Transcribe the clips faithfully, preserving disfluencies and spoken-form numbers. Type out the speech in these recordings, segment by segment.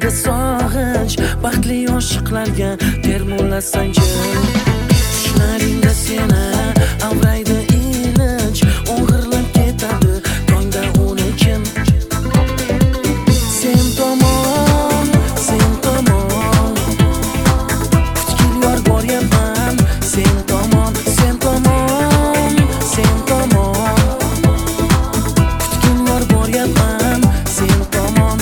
ko'zlarda sog'inch, baxtli oshiqlarga termulasan jim. Tushlaringda seni avraydi ilinj, o'g'irlab ketadi tongda uni kim? Sen tomon, sen tomon butkul yor boryapman. Sen tomon, sen tomon, sen tomon butkul yor boryapman. Sen tomon.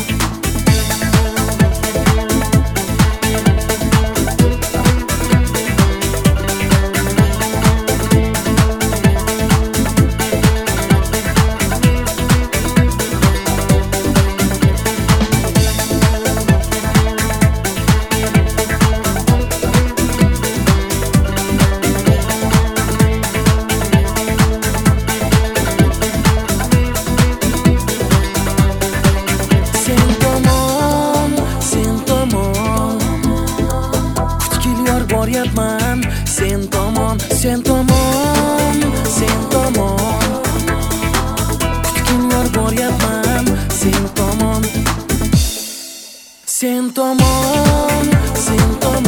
Boryapman sen tomon, sen tomon, sen tomon butkul yor boryapman. Sen tomon, sen tomon, sen tomon